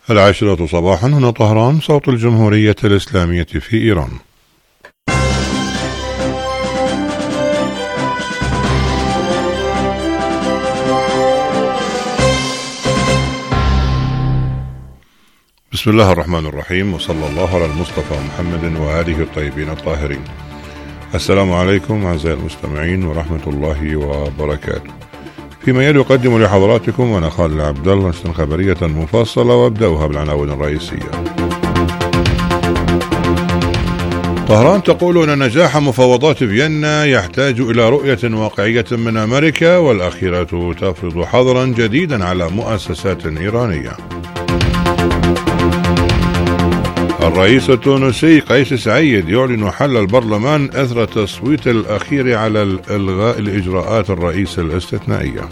10 صباحا، هنا طهران، صوت الجمهورية الإسلامية في إيران. بسم الله الرحمن الرحيم، وصلى الله على المصطفى محمد وآله الطيبين الطاهرين. السلام عليكم أعزائي المستمعين ورحمة الله وبركاته. فيما يلي أقدم لحضراتكم أنا خالد عبد الله نشرة خبرية مفصلة، وأبدأها بالعناوين الرئيسية. طهران تقول أن نجاح مفاوضات فيينا يحتاج إلى رؤية واقعية من أمريكا، والأخيرة تفرض حظرا جديدا على مؤسسات إيرانية. الرئيس التونسي قيس سعيد يعلن حل البرلمان إثر التصويت الأخير على إلغاء الإجراءات الرئيس الاستثنائية.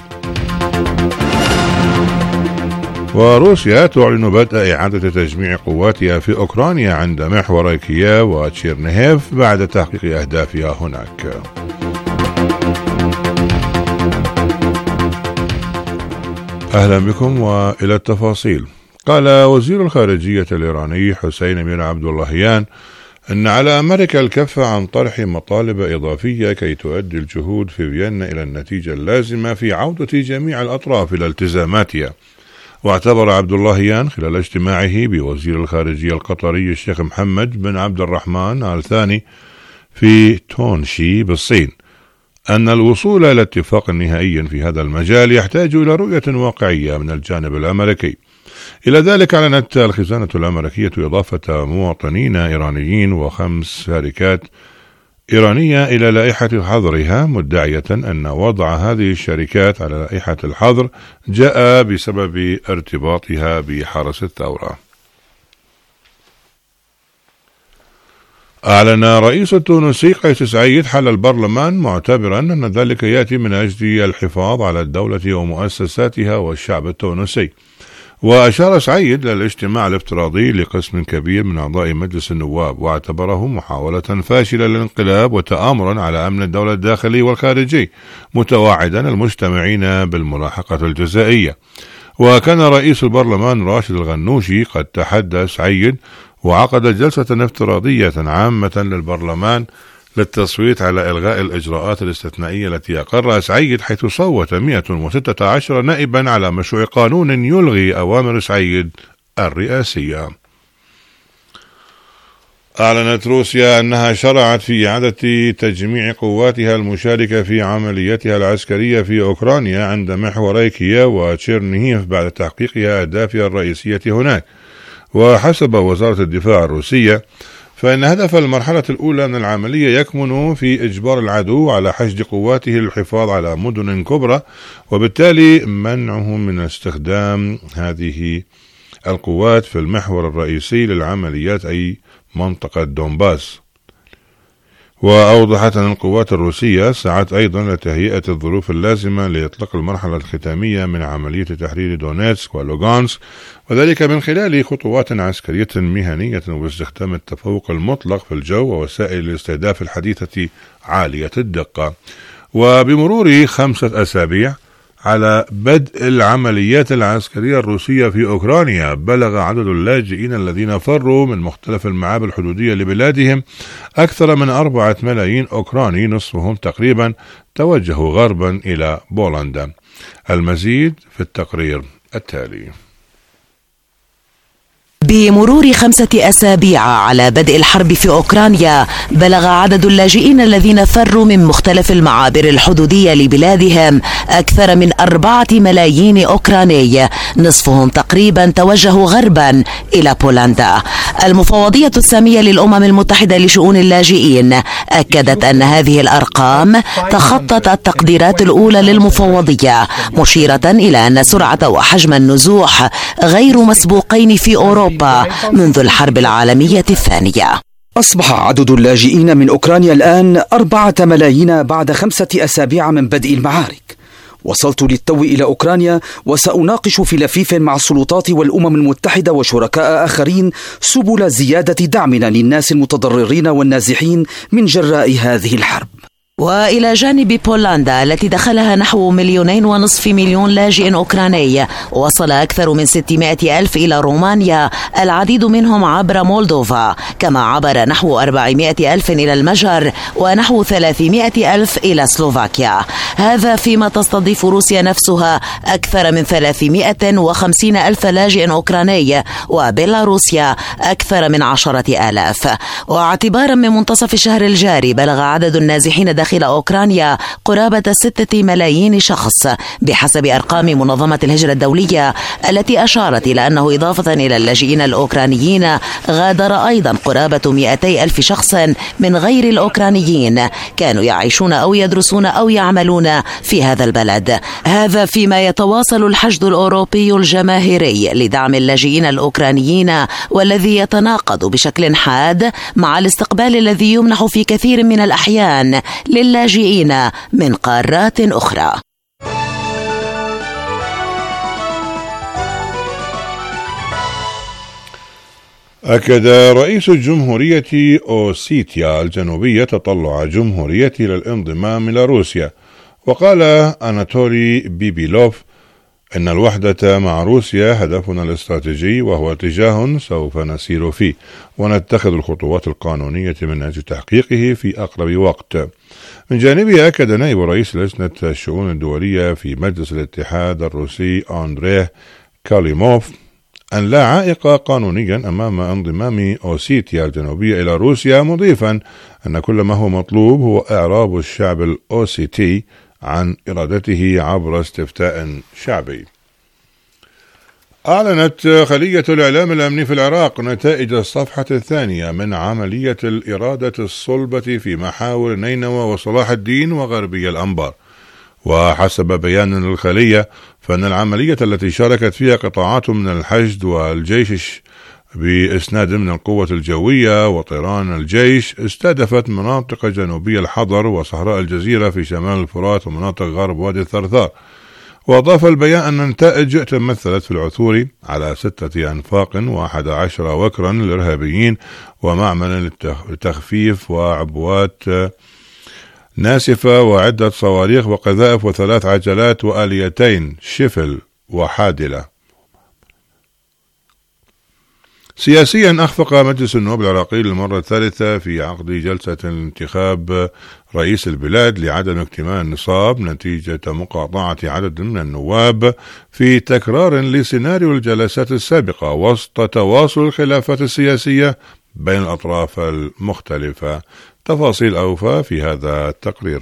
وروسيا تعلن بدء إعادة تجميع قواتها في أوكرانيا عند محوري كييف وتشيرنيهيف بعد تحقيق أهدافها هناك. أهلا بكم وإلى التفاصيل. قال وزير الخارجية الإيراني حسين أمير عبد اللهيان أن على أمريكا الكف عن طرح مطالب إضافية كي تؤدي الجهود في فيينا إلى النتيجة اللازمة في عودة جميع الأطراف إلى التزاماتها. واعتبر عبد اللهيان خلال اجتماعه بوزير الخارجية القطري الشيخ محمد بن عبد الرحمن آل ثاني في تونشي بالصين أن الوصول إلى اتفاق نهائي في هذا المجال يحتاج إلى رؤية واقعية من الجانب الأمريكي. إلى ذلك أعلنت الخزانة الأمريكية إضافة مواطنين إيرانيين و5 شركات إيرانية إلى لائحة حظرها، مدعية أن وضع هذه الشركات على لائحة الحظر جاء بسبب ارتباطها بحرس الثورة. أعلن رئيس التونسي قيس سعيد حل البرلمان، معتبرا أن ذلك يأتي من أجل الحفاظ على الدولة ومؤسساتها والشعب التونسي. وأشار سعيد للاجتماع الافتراضي لقسم كبير من أعضاء مجلس النواب، واعتبره محاولة فاشلة للانقلاب وتآمرا على أمن الدولة الداخلي والخارجي، متواعدا المجتمعين بالملاحقة الجزائية. وكان رئيس البرلمان راشد الغنوشي قد تحدى سعيد وعقد جلسة افتراضية عامة للبرلمان للتصويت على إلغاء الإجراءات الاستثنائية التي أقرها سعيد، حيث صوت 116 نائبا على مشروع قانون يلغي أوامر سعيد الرئاسية. أعلنت روسيا أنها شرعت في إعادة تجميع قواتها المشاركة في عملياتها العسكرية في أوكرانيا عند محوري كييف وتشيرنيهيف بعد تحقيقها أهدافها الرئيسية هناك. وحسب وزارة الدفاع الروسية فإن هدف المرحلة الأولى من العملية يكمن في إجبار العدو على حشد قواته للحفاظ على مدن كبرى، وبالتالي منعه من استخدام هذه القوات في المحور الرئيسي للعمليات أي منطقة دونباس. وأوضحت أن القوات الروسية سعت أيضا لتهيئة الظروف اللازمة لإطلاق المرحلة الختامية من عملية تحرير دونيتسك ولوغانسك، وذلك من خلال خطوات عسكرية مهنية وباستخدام التفوق المطلق في الجو ووسائل الاستهداف الحديثة عالية الدقة. وبمرور 5 أسابيع على بدء العمليات العسكرية الروسية في أوكرانيا، بلغ عدد اللاجئين الذين فروا من مختلف المعابر الحدودية لبلادهم أكثر من 4 ملايين أوكراني، نصفهم تقريبا توجهوا غربا إلى بولندا. المزيد في التقرير التالي. بمرور 5 أسابيع على بدء الحرب في أوكرانيا، بلغ عدد اللاجئين الذين فروا من مختلف المعابر الحدودية لبلادهم أكثر من 4 ملايين أوكراني، نصفهم تقريبا توجهوا غربا إلى بولندا. المفوضية السامية للأمم المتحدة لشؤون اللاجئين أكدت أن هذه الأرقام تخطت التقديرات الأولى للمفوضية، مشيرة إلى أن سرعة وحجم النزوح غير مسبوقين في أوروبا منذ الحرب العالمية الثانية. أصبح عدد اللاجئين من أوكرانيا الآن 4 ملايين بعد 5 أسابيع من بدء المعارك. وصلت للتو إلى أوكرانيا وسأناقش في لفيف مع السلطات والأمم المتحدة وشركاء آخرين سبل زيادة دعمنا للناس المتضررين والنازحين من جراء هذه الحرب. وإلى جانب بولندا التي دخلها نحو 2.5 مليون لاجئ أوكراني، وصل أكثر من 600 ألف إلى رومانيا، العديد منهم عبر مولدوفا، كما عبر نحو 400 ألف إلى المجر ونحو 300 ألف إلى سلوفاكيا. هذا فيما تستضيف روسيا نفسها أكثر من 350 ألف لاجئ أوكراني، وبيلاروسيا أكثر من 10,000. واعتبارا من منتصف الشهر الجاري بلغ عدد النازحين داخل أوكرانيا قرابة 6 ملايين شخص بحسب أرقام منظمة الهجرة الدولية، التي أشارت إلى أنه إضافة إلى اللاجئين الأوكرانيين غادر أيضا قرابة 200 ألف شخص من غير الأوكرانيين كانوا يعيشون أو يدرسون أو يعملون في هذا البلد. هذا فيما يتواصل الحشد الأوروبي الجماهيري لدعم اللاجئين الأوكرانيين، والذي يتناقض بشكل حاد مع الاستقبال الذي يمنح في كثير من الأحيان للاجئين من قارات أخرى. أكد رئيس جمهورية أوسيتيا الجنوبية تطلع جمهوريته للانضمام إلى روسيا، وقال أناتولي بيبيلوف إن الوحدة مع روسيا هدفنا الاستراتيجي، وهو اتجاه سوف نسير فيه ونتخذ الخطوات القانونية من أجل تحقيقه في أقرب وقت. من جانبه أكد نائب رئيس لجنة الشؤون الدولية في مجلس الاتحاد الروسي أندريه كاليموف أن لا عائق قانونيا أمام انضمام أوسيتيا الجنوبية إلى روسيا، مضيفا أن كل ما هو مطلوب هو إعراب الشعب الأوسيتي عن إرادته عبر استفتاء شعبي. أعلنت خلية الإعلام الأمني في العراق نتائج الصفحة الثانية من عملية الإرادة الصلبة في محاور نينوى وصلاح الدين وغربي الأنبار. وحسب بيان للخلية فإن العملية التي شاركت فيها قطاعات من الحشد والجيش بإسناد من القوة الجوية وطيران الجيش استهدفت مناطق جنوبي الحضر وصحراء الجزيرة في شمال الفرات ومناطق غرب وادي الثرثار. وأضاف البيان أن النتائج تمثلت في العثور على 6 أنفاق و11 وكرا للإرهابيين ومعمل للتخفيف وعبوات ناسفة وعدة صواريخ وقذائف و3 عجلات وآليتين شفل وحادلة. سياسيا أخفق مجلس النواب العراقي للمرة الثالثة في عقد جلسة انتخاب رئيس البلاد لعدم اكتمال النصاب نتيجة مقاطعة عدد من النواب في تكرار لسيناريو الجلسات السابقة وسط تواصل الخلافات السياسية بين الأطراف المختلفة. تفاصيل أوفى في هذا التقرير.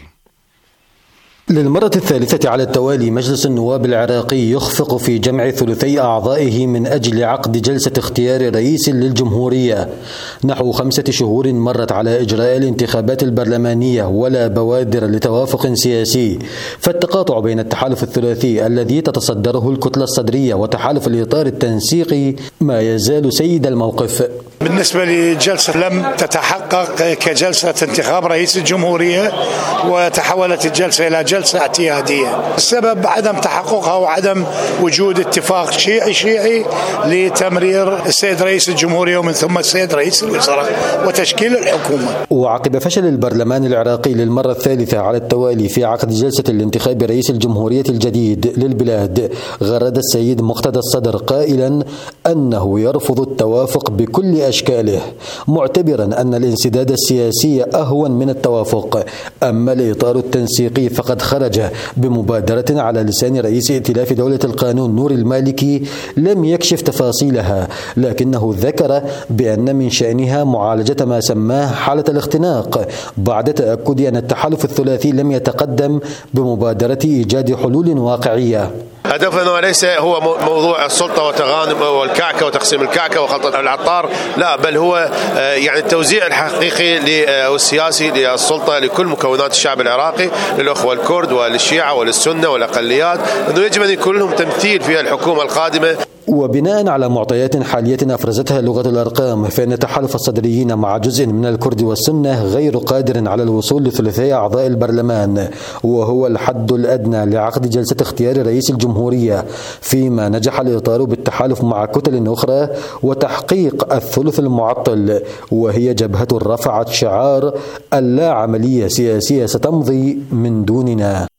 للمرة الثالثة على التوالي مجلس النواب العراقي يخفق في جمع ثلثي أعضائه من أجل عقد جلسة اختيار رئيس للجمهورية. نحو 5 شهور مرت على إجراء الانتخابات البرلمانية ولا بوادر لتوافق سياسي، فالتقاطع بين التحالف الثلاثي الذي تتصدره الكتلة الصدرية وتحالف الإطار التنسيقي ما يزال سيد الموقف. بالنسبة للجلسة لم تتحقق كجلسة انتخاب رئيس الجمهورية، وتحولت الجلسة إلى جلسة اعتيادية. السبب عدم تحققها وعدم وجود اتفاق شيعي لتمرير السيد رئيس الجمهورية ومن ثم السيد رئيس الوزراء وتشكيل الحكومة. وعقب فشل البرلمان العراقي للمرة الثالثة على التوالي في عقد جلسة الانتخاب رئيس الجمهورية الجديد للبلاد، غرد السيد مقتدى الصدر قائلا أنه يرفض التوافق بكل أشكاله، معتبرا أن الانسداد السياسي أهون من التوافق. أما الإطار التنسيقي فقد خرج بمبادرة على لسان رئيس ائتلاف دولة القانون نور المالكي لم يكشف تفاصيلها، لكنه ذكر بأن من شأنها معالجة ما سماه حالة الاختناق بعد تأكد أن التحالف الثلاثي لم يتقدم بمبادرة إيجاد حلول واقعية. هدفنا ليس هو موضوع السلطة وتغانم والكعكة وتقسيم الكعكة وخلطة العطار، لا، بل هو يعني التوزيع الحقيقي والسياسي للسلطة لكل مكونات الشعب العراقي، للأخوة الكرد وللشيعة وللسنة والأقليات، أنه يجب أن يكون لهم تمثيل في الحكومة القادمة. وبناء على معطيات حالية أفرزتها لغة الأرقام، فإن تحالف الصدريين مع جزء من الكرد والسنة غير قادر على الوصول لثلثي أعضاء البرلمان، وهو الحد الأدنى لعقد جلسة اختيار رئيس الجمهورية، فيما نجح الإطار بالتحالف مع كتل أخرى وتحقيق الثلث المعطل، وهي جبهة رفعت شعار اللا عملية سياسية ستمضي من دوننا.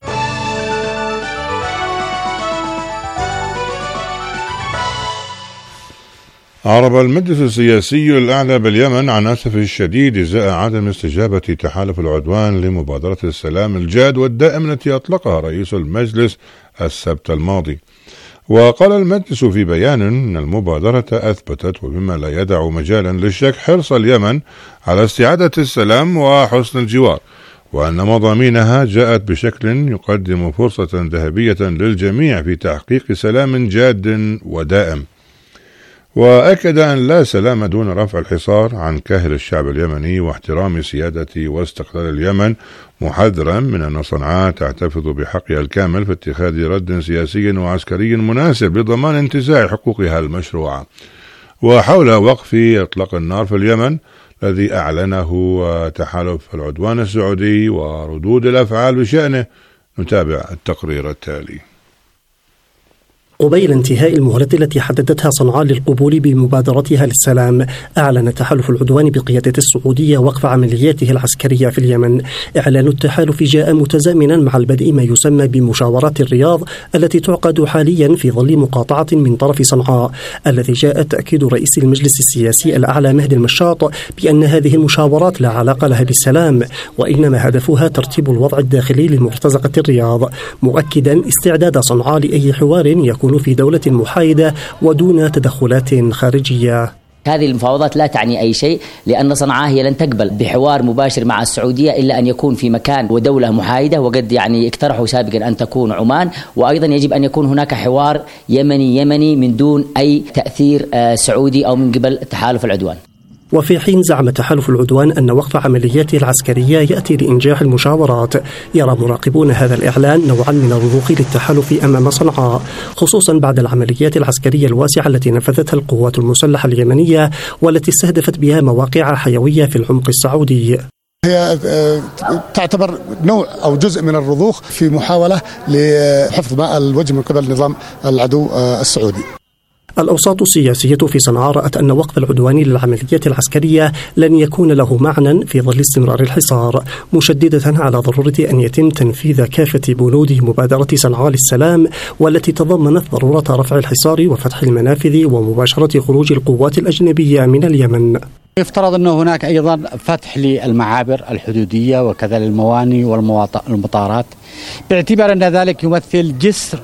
أعرب المجلس السياسي الأعلى باليمن عن أسفه الشديد إزاء عدم استجابة تحالف العدوان لمبادرة السلام الجاد والدائم التي أطلقها رئيس المجلس السبت الماضي. وقال المجلس في بيان أن المبادرة أثبتت وبما لا يدع مجالا للشك حرص اليمن على استعادة السلام وحسن الجوار، وأن مضامينها جاءت بشكل يقدم فرصة ذهبية للجميع في تحقيق سلام جاد ودائم. وأكد أن لا سلام دون رفع الحصار عن كاهل الشعب اليمني واحترام سيادة واستقلال اليمن، محذرا من أن صنعاء تحتفظ بحقها الكامل في اتخاذ رد سياسي وعسكري مناسب لضمان انتزاع حقوقها المشروعة. وحول وقف إطلاق النار في اليمن الذي أعلنه تحالف العدوان السعودي وردود الأفعال بشأنه، نتابع التقرير التالي. قبيل انتهاء المهلة التي حددتها صنعاء للقبول بمبادرتها للسلام، أعلن تحالف العدوان بقيادة السعودية وقف عملياته العسكرية في اليمن. إعلان التحالف جاء متزامنا مع البدء ما يسمى بمشاورات الرياض التي تعقد حاليا في ظل مقاطعة من طرف صنعاء، الذي جاء تأكيد رئيس المجلس السياسي الأعلى مهدي المشاط بأن هذه المشاورات لا علاقة لها بالسلام، وإنما هدفها ترتيب الوضع الداخلي لمرتزقة الرياض، مؤكدا استعداد صنعاء لأي حوار يكون في دولة محايدة ودون تدخلات خارجية. هذه المفاوضات لا تعني أي شيء، لأن صنعاء هي لن تقبل بحوار مباشر مع السعودية إلا أن يكون في مكان ودولة محايدة، وقد اقترحوا سابقا أن تكون عمان، وأيضا يجب أن يكون هناك حوار يمني من دون أي تأثير سعودي أو من قبل تحالف العدوان. وفي حين زعم تحالف العدوان أن وقف عملياته العسكرية يأتي لإنجاح المشاورات، يرى مراقبون هذا الإعلان نوعا من الرضوخ للتحالف أمام صنعاء، خصوصا بعد العمليات العسكرية الواسعة التي نفذتها القوات المسلحة اليمنية والتي استهدفت بها مواقع حيوية في العمق السعودي. هي تعتبر نوع أو جزء من الرضوخ في محاولة لحفظ ماء الوجه من قبل نظام العدو السعودي. الأوساط السياسية في صنعاء رأت أن وقف العدوان للعمليات العسكرية لن يكون له معنى في ظل استمرار الحصار، مشددة على ضرورة أن يتم تنفيذ كافة بنود مبادرة صنعاء للسلام، والتي تضمنت ضرورة رفع الحصار وفتح المنافذ ومباشرة خروج القوات الأجنبية من اليمن. يفترض أنه هناك أيضا فتح للمعابر الحدودية وكذا للمواني والمطارات، باعتبار أن ذلك يمثل جسر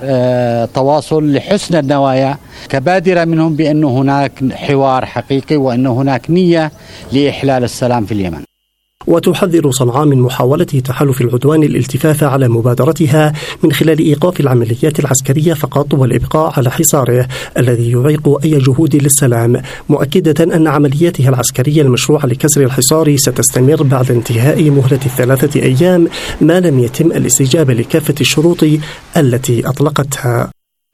تواصل لحسن النوايا كبادرة منهم بأن هناك حوار حقيقي وأن هناك نية لإحلال السلام في اليمن. وتحذر صنعاء من محاولة تحالف العدوان الالتفاف على مبادرتها من خلال إيقاف العمليات العسكرية فقط والإبقاء على حصاره الذي يعيق أي جهود للسلام، مؤكدة أن عملياتها العسكرية المشروعة لكسر الحصار ستستمر بعد انتهاء مهلة 3 أيام ما لم يتم الاستجابة لكافة الشروط التي أطلقتها.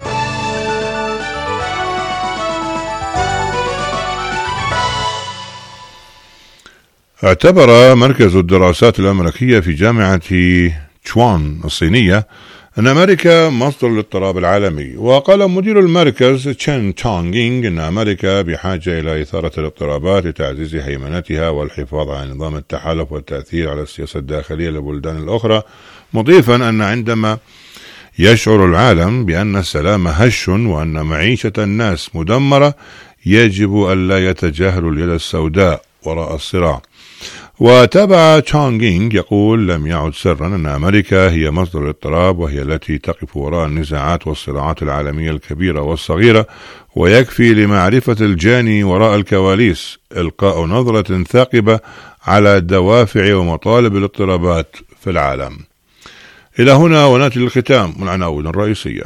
اعتبر مركز الدراسات الأمريكية في جامعة تشوان الصينية أن أمريكا مصدر الاضطراب العالمي. وقال مدير المركز تشين تونغينغ أن أمريكا بحاجة إلى إثارة الاضطرابات لتعزيز هيمنتها والحفاظ على نظام التحالف والتأثير على السياسة الداخلية للبلدان الأخرى، مضيفا أن عندما يشعر العالم بأن السلام هش وأن معيشة الناس مدمرة يجب ألا يتجاهلوا اليد السوداء وراء الصراع. وتابع تشونغينغ يقول: لم يعد سرا أن أمريكا هي مصدر الاضطراب، وهي التي تقف وراء النزاعات والصراعات العالمية الكبيرة والصغيرة، ويكفي لمعرفة الجاني وراء الكواليس إلقاء نظرة ثاقبة على دوافع ومطالب الاضطرابات في العالم. إلى هنا ونأتي للختام من العناوين الرئيسية.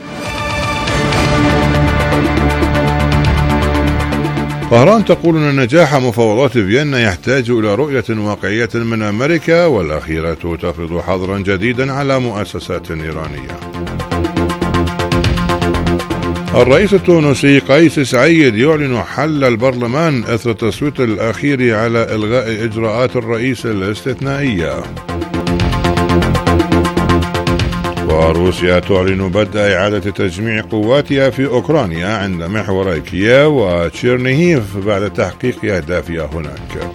طهران تقول أن نجاح مفاوضات فيينا يحتاج إلى رؤية واقعية من أمريكا، والأخيرة تفرض حظرا جديدا على مؤسسات إيرانية. الرئيس التونسي قيس سعيد يعلن حل البرلمان إثر التصويت الأخير على إلغاء إجراءات الرئيس الاستثنائية. وروسيا تعلن بدء إعادة تجميع قواتها في أوكرانيا عند محوري كييف وتشيرنيهيف بعد تحقيق أهدافها هناك.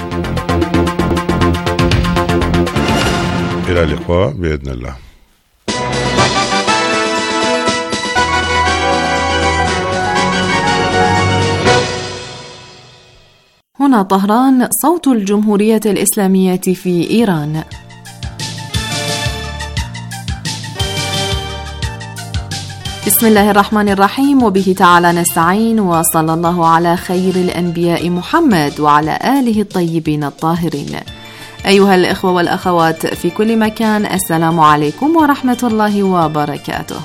إلى اللقاء بإذن الله. هنا طهران، صوت الجمهورية الإسلامية في إيران. بسم الله الرحمن الرحيم، وبه تعالى نستعين، وصلى الله على خير الأنبياء محمد وعلى آله الطيبين الطاهرين. أيها الإخوة والأخوات في كل مكان، السلام عليكم ورحمة الله وبركاته.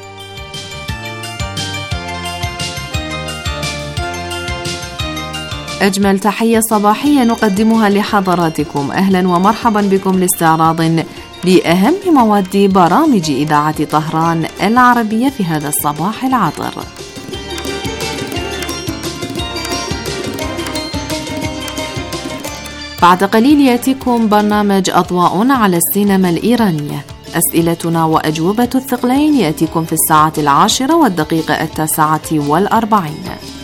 أجمل تحية صباحية نقدمها لحضراتكم، أهلا ومرحبا بكم لاستعراض بأهم مواد برامج إذاعة طهران العربية في هذا الصباح العطر. بعد قليل يأتيكم برنامج أضواء على السينما الإيرانية. أسئلتنا وأجوبة الثقلين يأتيكم في 10:09.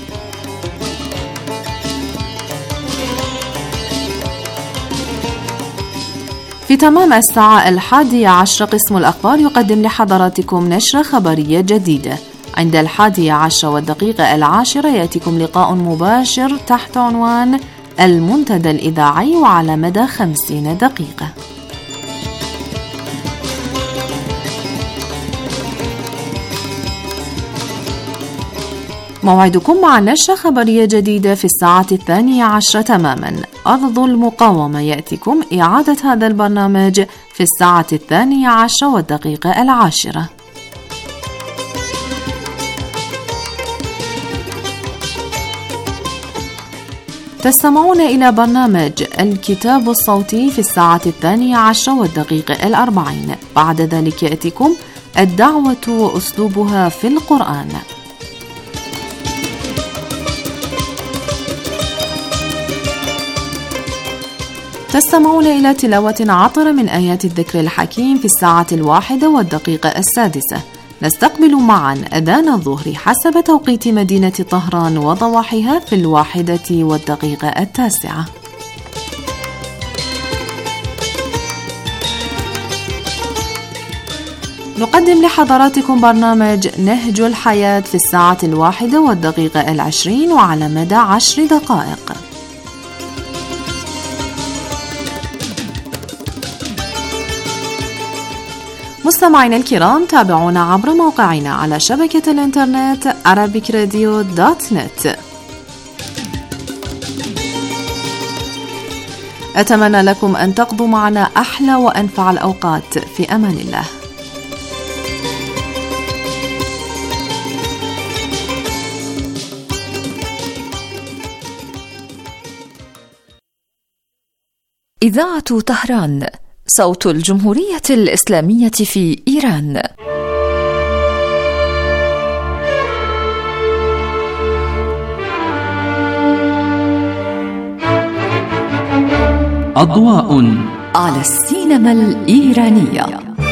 في تمام 11:10 قسم الأخبار يقدم لحضراتكم نشرة خبرية جديدة. عند 11:10 يأتيكم لقاء مباشر تحت عنوان المنتدى الإذاعي وعلى مدى 50 دقيقة. موعدكم مع نشرة خبرية جديدة في 12:00 تماما. أرض المقاومة يأتيكم إعادة هذا البرنامج في 12:10. تستمعون إلى برنامج الكتاب الصوتي في 12:40. بعد ذلك يأتيكم الدعوة وأسلوبها في القرآن. تستمعون إلى تلاوة عطرة من آيات الذكر الحكيم في 1:06. نستقبل معا أذان الظهر حسب توقيت مدينة طهران وضواحيها في 1:09. نقدم لحضراتكم برنامج نهج الحياة في 1:20 وعلى مدى 10 دقائق. مستمعينا الكرام، تابعونا عبر موقعنا على شبكة الإنترنت arabicradio.net. أتمنى لكم أن تقضوا معنا أحلى وأنفع الأوقات في أمان الله. إذاعة طهران، صوت الجمهورية الإسلامية في إيران. أضواء على السينما الإيرانية.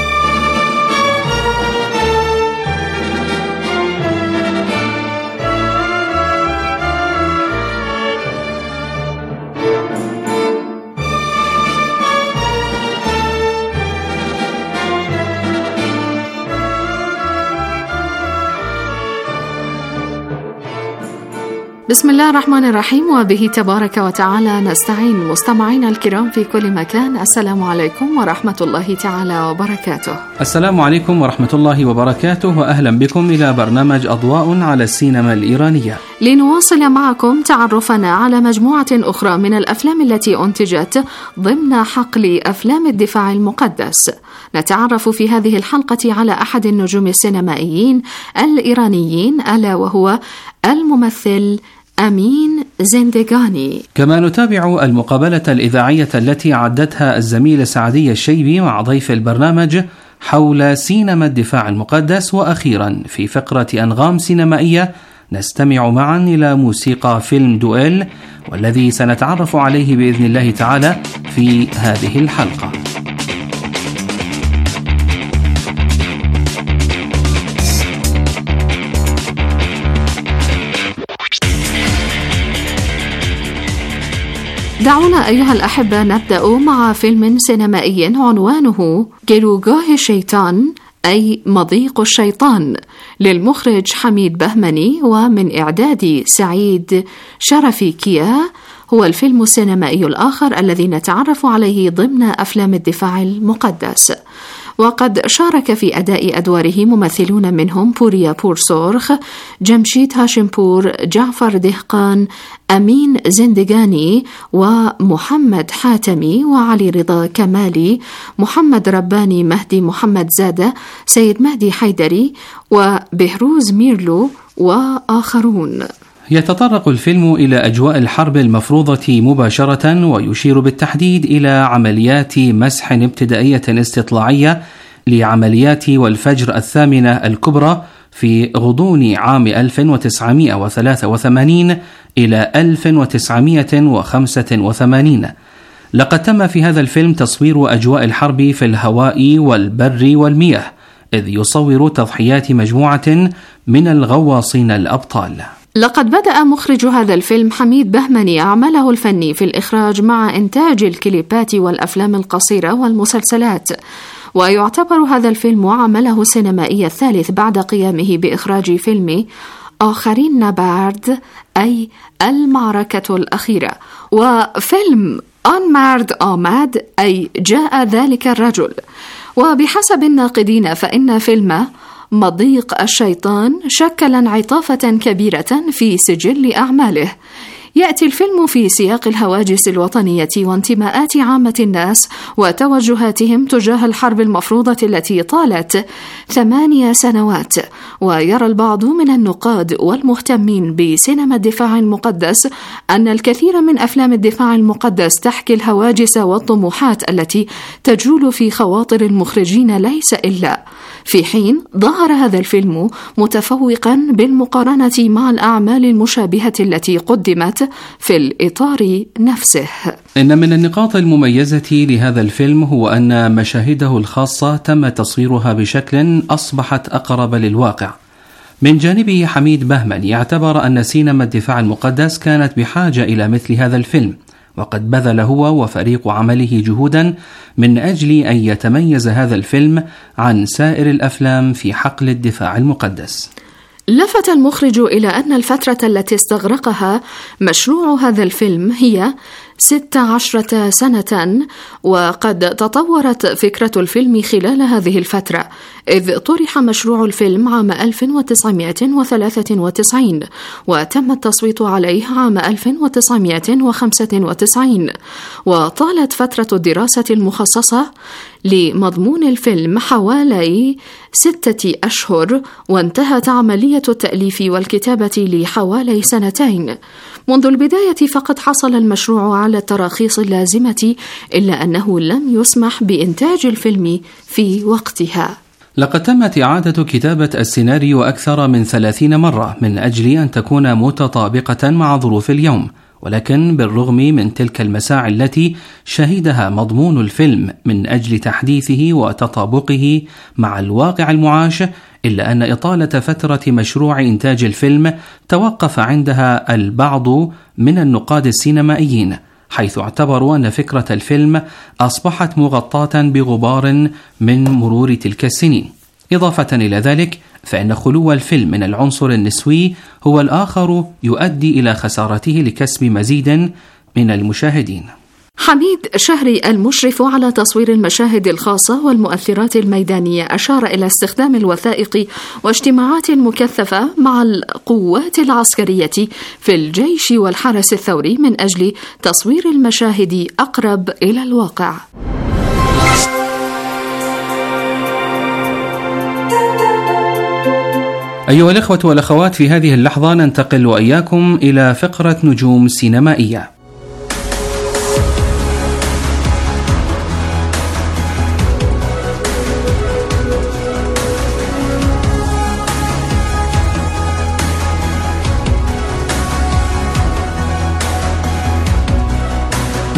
بسم الله الرحمن الرحيم، وبه تبارك وتعالى نستعين. مستمعينا الكرام في كل مكان، السلام عليكم ورحمة الله تعالى وبركاته. السلام عليكم ورحمة الله وبركاته، وأهلا بكم إلى برنامج أضواء على السينما الإيرانية، لنواصل معكم تعرفنا على مجموعة أخرى من الأفلام التي أنتجت ضمن حقل أفلام الدفاع المقدس. نتعرف في هذه الحلقة على أحد النجوم السينمائيين الإيرانيين، ألا وهو الممثل أمين زندقاني. كما نتابع المقابلة الإذاعية التي عدتها الزميلة سعدية الشيبي مع ضيف البرنامج حول سينما الدفاع المقدس. وأخيرا في فقرة أنغام سينمائية نستمع معا إلى موسيقى فيلم دويل، والذي سنتعرف عليه بإذن الله تعالى في هذه الحلقة. دعونا أيها الأحبة نبدأ مع فيلم سينمائي عنوانه جلوغاه الشيطان، أي مضيق الشيطان، للمخرج حميد بهمني ومن إعداد سعيد شرفي كيا. هو الفيلم السينمائي الآخر الذي نتعرف عليه ضمن أفلام الدفاع المقدس، وقد شارك في أداء أدواره ممثلون منهم بوريا بورسورخ، جمشيد هاشمبور، جعفر دهقان، أمين زندقاني، ومحمد حاتمي، وعلي رضا كمالي، محمد رباني، مهدي محمد زادة، سيد مهدي حيدري، وبهروز ميرلو وآخرون. يتطرق الفيلم إلى أجواء الحرب المفروضة مباشرة، ويشير بالتحديد إلى عمليات مسح ابتدائية استطلاعية لعمليات والفجر الثامنة الكبرى في غضون عام 1983 إلى 1985. لقد تم في هذا الفيلم تصوير أجواء الحرب في الهواء والبر والمياه، إذ يصور تضحيات مجموعة من الغواصين الأبطال. لقد بدأ مخرج هذا الفيلم حميد بهمني أعماله الفني في الإخراج مع إنتاج الكليبات والأفلام القصيرة والمسلسلات، ويعتبر هذا الفيلم عمله السينمائي الثالث بعد قيامه بإخراج فيلم آخرين نبارد، أي المعركة الأخيرة، وفيلم أنمارد آماد، أي جاء ذلك الرجل. وبحسب الناقدين فإن فيلم مضيق الشيطان شكل انعطافة كبيرة في سجل أعماله. يأتي الفيلم في سياق الهواجس الوطنية وانتماءات عامة الناس وتوجهاتهم تجاه الحرب المفروضة التي طالت 8 سنوات. ويرى البعض من النقاد والمهتمين بسينما الدفاع المقدس أن الكثير من أفلام الدفاع المقدس تحكي الهواجس والطموحات التي تجول في خواطر المخرجين ليس إلا، في حين ظهر هذا الفيلم متفوقا بالمقارنة مع الأعمال المشابهة التي قدمت في الإطار نفسه. إن من النقاط المميزة لهذا الفيلم هو أن مشاهده الخاصة تم تصويرها بشكل أصبحت أقرب للواقع. من جانبه حميد بهمني اعتبر أن سينما الدفاع المقدس كانت بحاجة إلى مثل هذا الفيلم، وقد بذل هو وفريق عمله جهودا من أجل أن يتميز هذا الفيلم عن سائر الأفلام في حقل الدفاع المقدس. لفت المخرج إلى أن الفترة التي استغرقها مشروع هذا الفيلم هي 16 سنة، وقد تطورت فكرة الفيلم خلال هذه الفترة، إذ طرح مشروع الفيلم عام 1993 وتم التصويت عليه عام 1995، وطالت فترة الدراسة المخصصة لمضمون الفيلم حوالي 6 أشهر، وانتهت عملية التأليف والكتابة لحوالي 2 منذ البداية. فقد حصل المشروع على التراخيص اللازمة، إلا أنه لم يسمح بإنتاج الفيلم في وقتها. لقد تمت إعادة كتابة السيناريو أكثر من 30 مرة من أجل أن تكون متطابقة مع ظروف اليوم، ولكن بالرغم من تلك المساعي التي شهدها مضمون الفيلم من أجل تحديثه وتطابقه مع الواقع المعاش، إلا أن إطالة فترة مشروع إنتاج الفيلم توقف عندها البعض من النقاد السينمائيين، حيث اعتبروا أن فكرة الفيلم أصبحت مغطاة بغبار من مرور تلك السنين. إضافة إلى ذلك فإن خلو الفيلم من العنصر النسوي هو الآخر يؤدي إلى خسارته لكسب مزيد من المشاهدين. حميد شهري المشرف على تصوير المشاهد الخاصة والمؤثرات الميدانية أشار إلى استخدام الوثائق واجتماعات مكثفة مع القوات العسكرية في الجيش والحرس الثوري من أجل تصوير المشاهد أقرب إلى الواقع. أيها الإخوة والأخوات، في هذه اللحظة ننتقل وإياكم إلى فقرة نجوم سينمائية.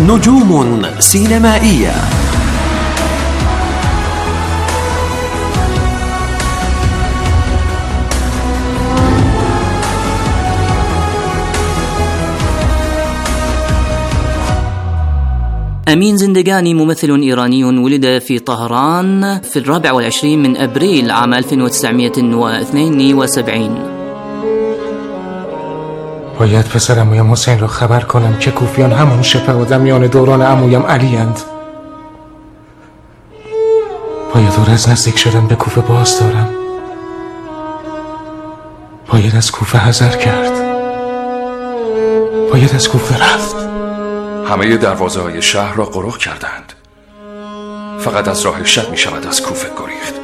نجوم سينمائية. أمين زندقاني ممثل إيراني ولد في طهران في 24 من أبريل عام 1972. باید پسرم عمویم حسین رو خبر کنم که کوفیان همون شبه آدمیان دوران عمویم علی اند. باید دور از نزدیک شدن به کوفه باز دارم. باید از کوفه حذر کرد. باید از کوفه رفت. همه دروازه های شهر را غرق کردند. فقط از راه شط می شود از کوفه گریخت.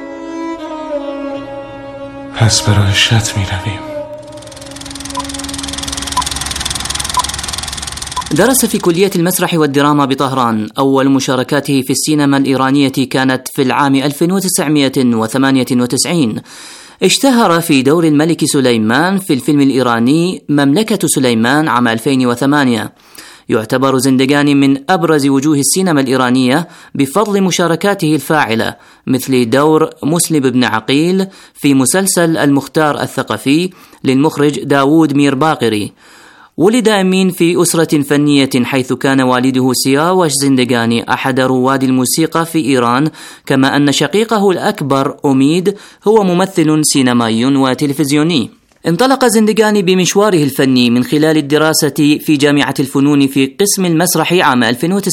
پس به راه شط می رویم. درس في كلية المسرح والدراما بطهران. أول مشاركاته في السينما الإيرانية كانت في العام 1998. اشتهر في دور الملك سليمان في الفيلم الإيراني مملكة سليمان عام 2008. يعتبر زندقاني من أبرز وجوه السينما الإيرانية بفضل مشاركاته الفاعلة، مثل دور مسلم بن عقيل في مسلسل المختار الثقفي للمخرج داوود ميرباقري. ولد أمين في أسرة فنية، حيث كان والده سياوش زندقاني أحد رواد الموسيقى في إيران، كما أن شقيقه الأكبر أميد هو ممثل سينمائي وتلفزيوني. انطلق زندقاني بمشواره الفني من خلال الدراسة في جامعة الفنون في قسم المسرح عام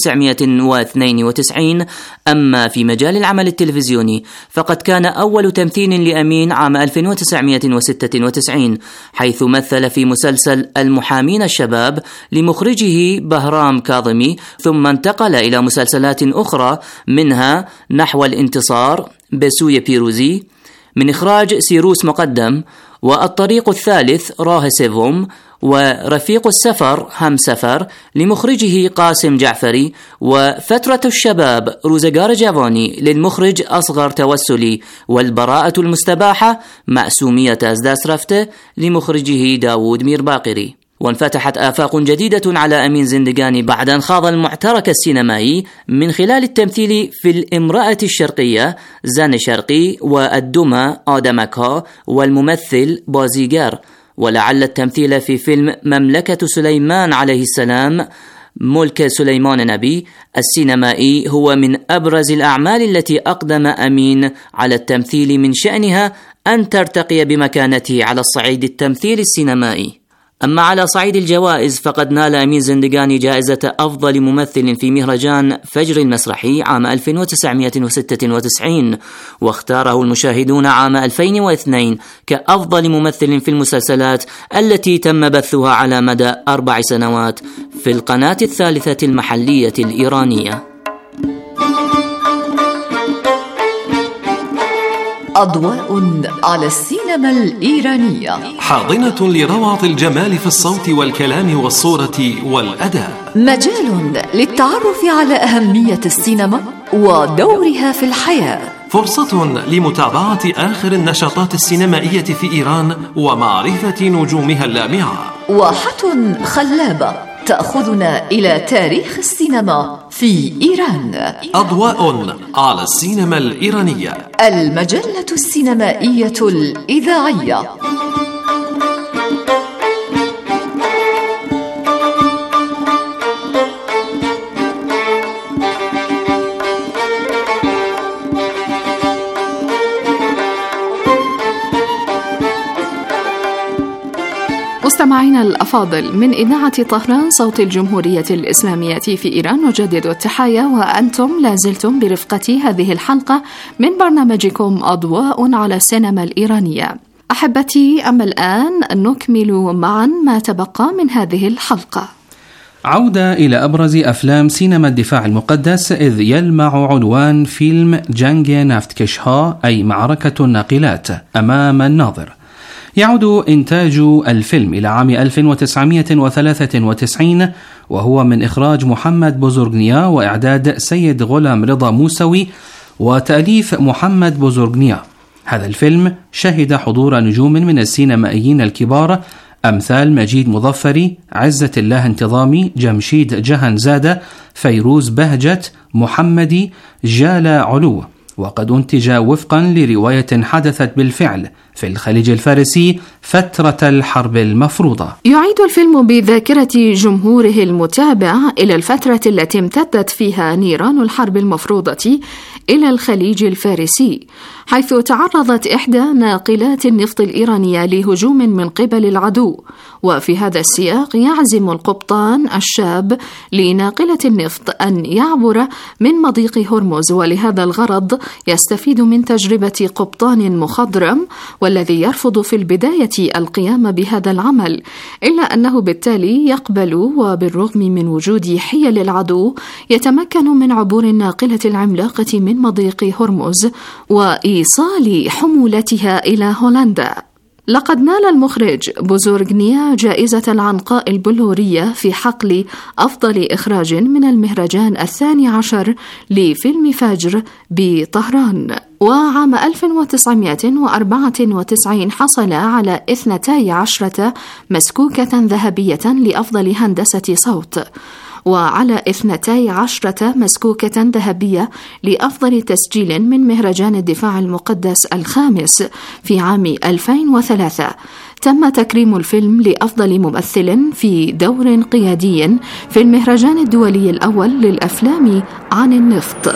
1992. أما في مجال العمل التلفزيوني فقد كان أول تمثيل لأمين عام 1996، حيث مثل في مسلسل المحامين الشباب لمخرجه بهرام كاظمي، ثم انتقل إلى مسلسلات أخرى منها نحو الانتصار بسوية بيروزي من إخراج سيروس مقدم، والطريق الثالث راه سيفوم، ورفيق السفر هم سفر لمخرجه قاسم جعفري، وفترة الشباب روزگار جواني للمخرج أصغر توسلي، والبراءة المستباحة معصومية از دست رفته لمخرجه داوود ميرباقري. وانفتحت آفاق جديدة على أمين زندقاني بعد أن خاض المعترك السينمائي من خلال التمثيل في الامرأة الشرقية زن شرقي، والدمى آدمكا، والممثل بازيجر. ولعل التمثيل في فيلم مملكة سليمان عليه السلام ملك سليمان نبي السينمائي هو من أبرز الأعمال التي أقدم أمين على التمثيل، من شأنها أن ترتقي بمكانته على الصعيد التمثيل السينمائي. أما على صعيد الجوائز فقد نال أمين زندقاني جائزة أفضل ممثل في مهرجان فجر المسرحي عام 1996، واختاره المشاهدون عام 2002 كأفضل ممثل في المسلسلات التي تم بثها على مدى 4 سنوات في القناة الثالثة المحلية الإيرانية. أضواء على السينما الإيرانية، حاضنة لروعة الجمال في الصوت والكلام والصورة والأداء، مجال للتعرف على أهمية السينما ودورها في الحياة، فرصة لمتابعة آخر النشاطات السينمائية في إيران ومعرفة نجومها اللامعة، واحة خلابة تأخذنا إلى تاريخ السينما في إيران. أضواء على السينما الإيرانية، المجلة السينمائية الإذاعية. مستمعينا الأفاضل، من إذاعة طهران صوت الجمهورية الإسلامية في إيران نجدد التحية، وأنتم لازلتم برفقة هذه الحلقة من برنامجكم أضواء على السينما الإيرانية. أحبتي، أما الآن نكمل معا ما تبقى من هذه الحلقة. عودة إلى أبرز أفلام سينما الدفاع المقدس، إذ يلمع عنوان فيلم جنگ نفتكشها، أي معركة الناقلات، أمام الناظر. يعود إنتاج الفيلم إلى عام 1993، وهو من إخراج محمد بوزرغنيا وإعداد سيد غلام رضا موسوي وتأليف محمد بوزرغنيا. هذا الفيلم شهد حضور نجوم من السينمائيين الكبار أمثال مجيد مظفري، عزة الله انتظامي، جمشيد جهنزادة، فيروز بهجت، محمدي، جالا علو. وقد أنتج وفقا لرواية حدثت بالفعل في الخليج الفارسي فترة الحرب المفروضة. يعيد الفيلم بذاكرة جمهوره المتابع إلى الفترة التي امتدت فيها نيران الحرب المفروضة إلى الخليج الفارسي، حيث تعرضت إحدى ناقلات النفط الإيرانية لهجوم من قبل العدو. وفي هذا السياق يعزم القبطان الشاب لناقلة النفط أن يعبر من مضيق هرمز، ولهذا الغرض يستفيد من تجربة قبطان مخضرم والذي يرفض في البداية القيام بهذا العمل، إلا أنه بالتالي يقبل، وبالرغم من وجود حيل العدو يتمكن من عبور الناقلة العملاقة من مضيق هرمز وإيصال حمولتها إلى هولندا. لقد نال المخرج بوزورغنيا جائزة العنقاء البلورية في حقل أفضل إخراج من المهرجان 12 لفيلم فجر بطهران. وعام 1994 حصل على 12 مسكوكة ذهبية لأفضل هندسة صوت، وعلى 12 مسكوكة ذهبية لأفضل تسجيل من مهرجان الدفاع المقدس الخامس في عام 2003. تم تكريم الفيلم لأفضل ممثل في دور قيادي في المهرجان الدولي الأول للأفلام عن النفط.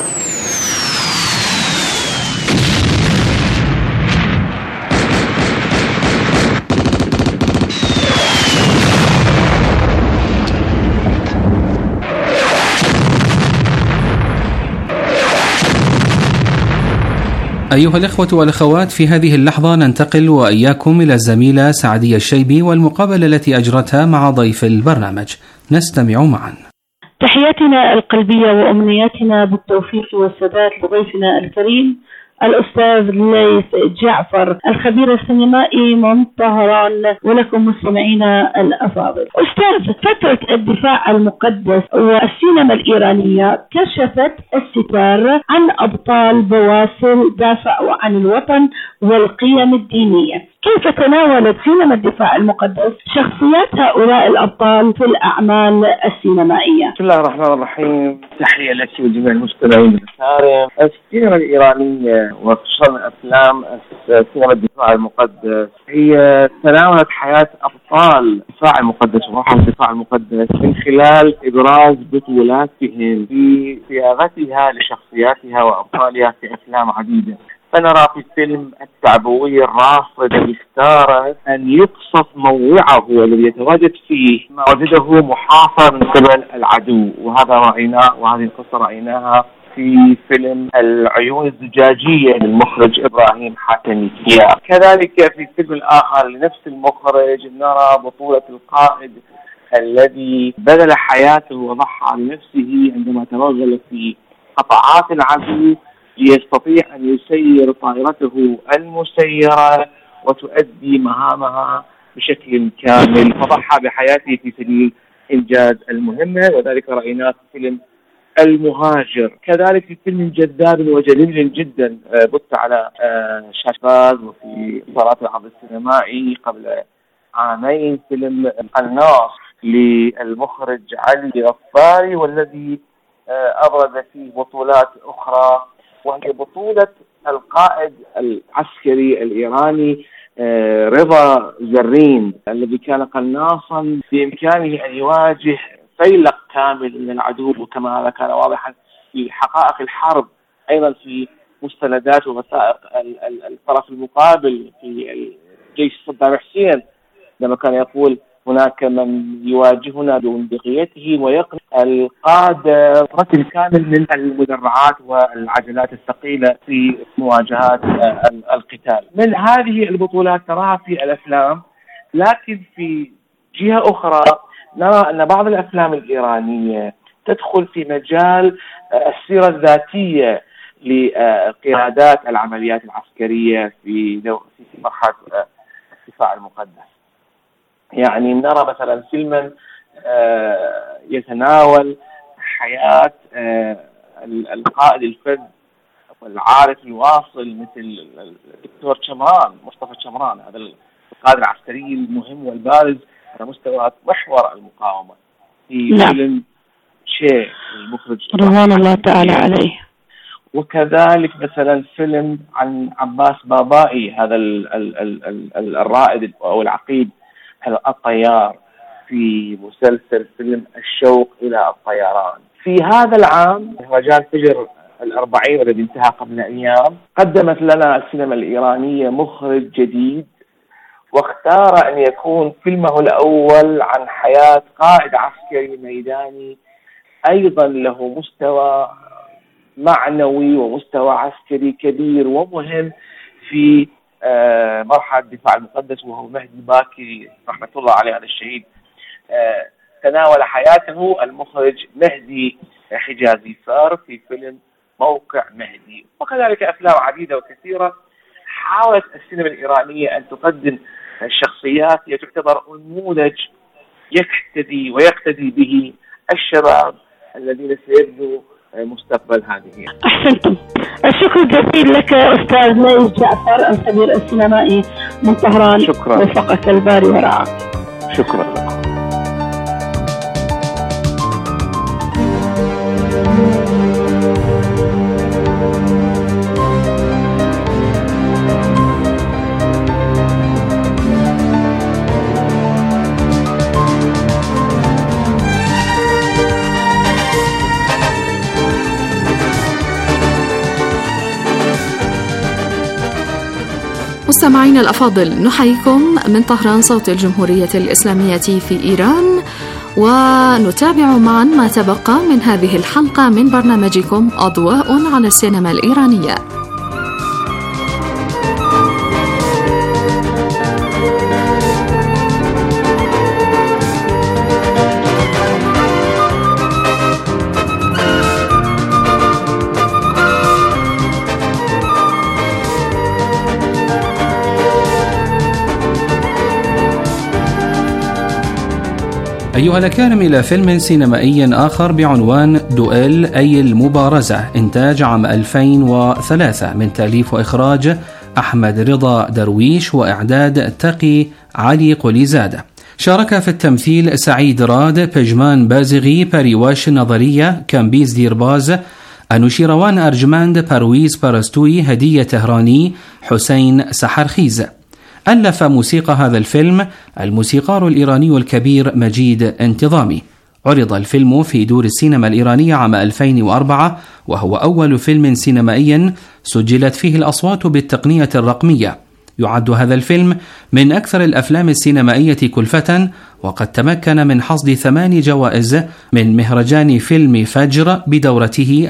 أيها الإخوة والأخوات، في هذه اللحظة ننتقل وإياكم إلى الزميلة سعدية الشيبي والمقابلة التي أجرتها مع ضيف البرنامج. نستمع معا. تحياتنا القلبية وأمنياتنا بالتوفيق والسداد لضيفنا الكريم الأستاذ ليث جعفر الخبير السينمائي من طهران، ولكم مستمعينا الأفاضل. أستاذ، فترة الدفاع المقدس والسينما الإيرانية كشفت الستار عن أبطال بواسل دافعوا عن الوطن والقيم الدينية. كيف تناولت سينما الدفاع المقدس شخصيات هؤلاء الأبطال في الأعمال السينمائية؟ بسم الله الرحمن الرحيم. تحية لك وجميع المستمعين الكرام. السينما الإيرانية وخصوصا أفلام سينما الدفاع المقدس هي تناولت حياة أبطال الدفاع المقدس وروح الدفاع المقدس من خلال إبراز بطولاتهم في صياغتها لشخصياتها وأبطالها في أفلام عديدة. فنرى في فيلم التعبوي الراصد يختار أن يقصف موضعه والذي يتواجد فيه ما وجده محاصر من قبل العدو، وهذا رأيناه، وهذه القصة رأيناها في فيلم العيون الزجاجية للمخرج إبراهيم حاتمي. كذلك في فيلم الآخر لنفس المخرج نرى بطولة القائد الذي بذل حياته وضحى لنفسه عندما توغل في قطاعات العدو ليستطيع أن يسير طائرته المسيرة وتؤدي مهامها بشكل كامل، فضحى بحياته في سبيل إنجاز المهمة، وذلك رأيناه في فيلم المهاجر. كذلك في فيلم جذاب وجميل جدا بث على شاشات وفي صالات العرض السينمائي قبل عامين، فيلم القناص للمخرج علي غفاري، والذي أبرز فيه بطولات أخرى، وهي بطولة القائد العسكري الإيراني رضا زرين الذي كان قناصا بإمكانه أن يواجه فيلق كامل من العدو، وكما هذا كان واضحا في حقائق الحرب، أيضا في مستندات ووثائق الطرف المقابل في الجيش صدام حسين لما كان يقول هناك من يواجهنا ببندقيته ويقتل القادة رتل كامل من المدرعات والعجلات الثقيلة في مواجهات القتال. من هذه البطولات تراها في الأفلام، لكن في جهة أخرى نرى أن بعض الأفلام الإيرانية تدخل في مجال السيرة الذاتية لقيادات العمليات العسكرية في مرحلة الدفاع المقدس. يعني نرى مثلا فيلما يتناول حياة القائد الفذ والعارف الواصل مثل الدكتور شمران، مصطفى شمران، هذا القائد العسكري المهم والبارز على مستوى محور المقاومة في فيلم شيء المخرج رضوان الله تعالى عليه. وكذلك مثلا فيلم عن عباس بابائي، هذا الرائد أو العقيد الطيار، في مسلسل فيلم الشوق إلى الطيران. في هذا العام مهرجان فجر 40 الذي انتهى قبل أيام قدمت لنا السينما الإيرانية مخرج جديد، واختار أن يكون فيلمه الأول عن حياة قائد عسكري ميداني أيضا له مستوى معنوي ومستوى عسكري كبير ومهم في مرحلة الدفاع المقدس، وهو مهدي باكي رحمة الله عليه هذا الشهيد. تناول حياته المخرج مهدي حجازي فار في فيلم موقع مهدي، وكذلك أفلام عديدة وكثيرة. حاولت السينما الإيرانية أن تقدم الشخصيات هي تعتبر نموذج يقتدي به الشباب الذين سيبنوا مستقبل هذه. أحسنتم، الشكر الجزيل لك أستاذ ليث جعفر الخبير السينمائي من طهران. شكرا، وفقك الباري ورعاك. شكرا لكم. مستمعينا الأفاضل، نحييكم من طهران صوت الجمهورية الإسلامية في إيران، ونتابع معا ما تبقى من هذه الحلقة من برنامجكم أضواء على السينما الإيرانية. أيها الأكارم، إلى فيلم سينمائي آخر بعنوان دوئيل أي المبارزة، إنتاج عام 2003 من تأليف وإخراج أحمد رضا درويش وإعداد تقي علي قليزادة. شارك في التمثيل سعيد راد، بيجمان بازغي، باريواش نظرية، كامبيز ديرباز، أنوشيروان أرجماند، بارويز باراستوي، هدية تهراني، حسين سحرخيز. ألف موسيقى هذا الفيلم الموسيقار الإيراني الكبير مجيد انتظامي. عرض الفيلم في دور السينما الإيرانية عام 2004، وهو أول فيلم سينمائي سجلت فيه الأصوات بالتقنية الرقمية. يعد هذا الفيلم من أكثر الأفلام السينمائية كلفة، وقد تمكن من حصد 8 جوائز من مهرجان فيلم فجر بدورته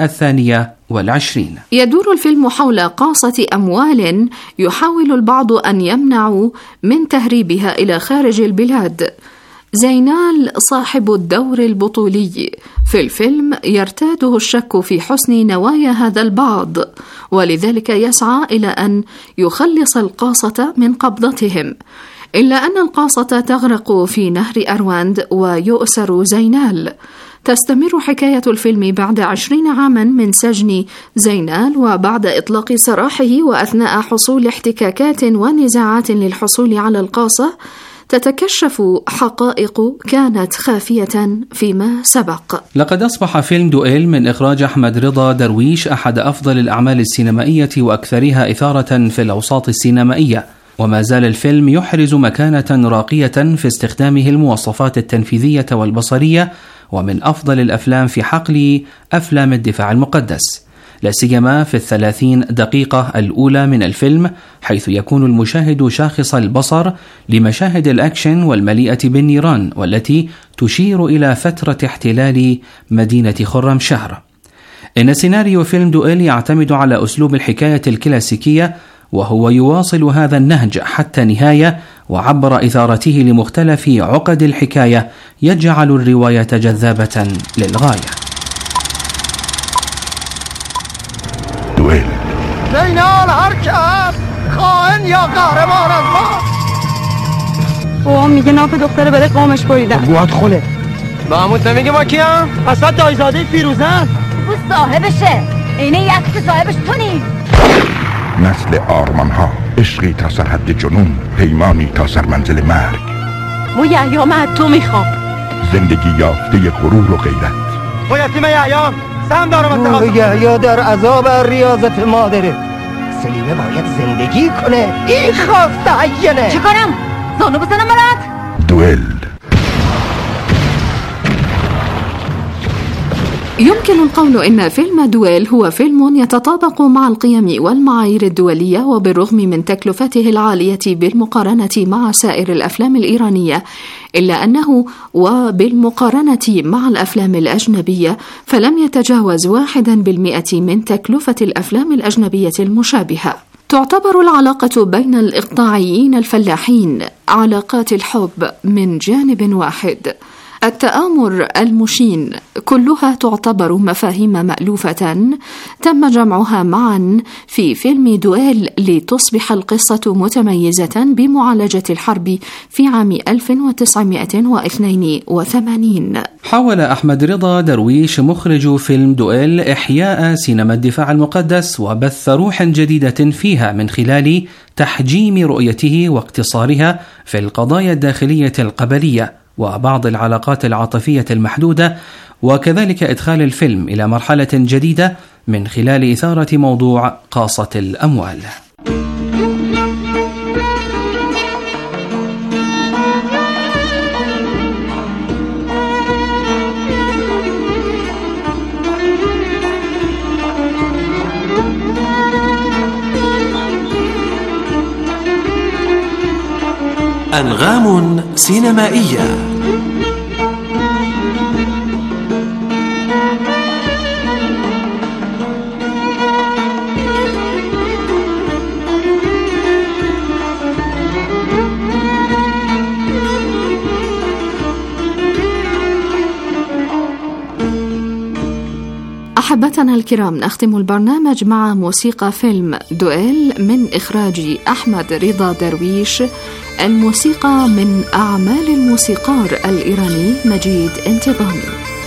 22. يدور الفيلم حول قاصة أموال يحاول البعض أن يمنعوا من تهريبها إلى خارج البلاد. زينال صاحب الدور البطولي في الفيلم يرتاده الشك في حسن نوايا هذا البعض، ولذلك يسعى إلى أن يخلص القاصة من قبضتهم، إلا أن القاصة تغرق في نهر أرواند ويؤسر زينال. تستمر حكاية الفيلم بعد 20 عاما من سجن زينال، وبعد إطلاق سراحه وأثناء حصول احتكاكات ونزاعات للحصول على القاصة تتكشف حقائق كانت خافية فيما سبق. لقد أصبح فيلم دوئيل من إخراج أحمد رضا درويش أحد أفضل الأعمال السينمائية وأكثرها إثارة في الأوساط السينمائية، وما زال الفيلم يحرز مكانة راقية في استخدامه المواصفات التنفيذية والبصرية، ومن أفضل الأفلام في حقل أفلام الدفاع المقدس، لا سيما في 30 دقيقة الأولى من الفيلم، حيث يكون المشاهد شاخص البصر لمشاهد الأكشن والمليئة بالنيران، والتي تشير إلى فترة احتلال مدينة خرمشهر. إن سيناريو فيلم دوئيل يعتمد على أسلوب الحكاية الكلاسيكية، وهو يواصل هذا النهج حتى نهاية، وعبر إثارته لمختلف عقد الحكاية يجعل الرواية جذابة للغاية. دوئيل. زینال هرکب خائن یا قهرمان از ما. بابا میگه ناف دختره بره قومش بریدن. گوهات خله. محمود نمیگه ما کیم؟ اصلا دایزاده فیروزن. او صاحبشه. اینه یک صاحبش تو نیست. نسل آرمانها، عشقی تا سرحد جنون، پیمانی تا سرمنزل مرگ. مو یحیام از تو میخوام. زندگی یافته غرور و غیرت. مو یتیم یحیام، سهم دارم مو یحیی در عذاب ریاضت مادره. سلیمه باید زندگی کنه. این خواسته عینه. چه کنم؟ زانو بزنم برات؟ دوئل. يمكن القول إن فيلم دويل هو فيلم يتطابق مع القيم والمعايير الدولية، وبالرغم من تكلفته العالية بالمقارنة مع سائر الأفلام الإيرانية، إلا أنه وبالمقارنة مع الأفلام الأجنبية فلم يتجاوز 1% من تكلفة الأفلام الأجنبية المشابهة. تعتبر العلاقة بين الإقطاعيين الفلاحين علاقات الحب من جانب واحد. التآمر المشين كلها تعتبر مفاهيم مألوفة تم جمعها معا في فيلم دويل لتصبح القصة متميزة بمعالجة الحرب في عام 1982. حاول أحمد رضا درويش مخرج فيلم دويل إحياء سينما الدفاع المقدس وبث روح جديدة فيها من خلال تحجيم رؤيته واقتصارها في القضايا الداخلية القبلية وبعض العلاقات العاطفية المحدودة، وكذلك إدخال الفيلم إلى مرحلة جديدة من خلال إثارة موضوع قاصة الأموال. أنغام سينمائية. أحبتنا الكرام، نختم البرنامج مع موسيقى فيلم دويل من إخراج أحمد رضا درويش، الموسيقى من أعمال الموسيقار الإيراني مجيد انتظامي.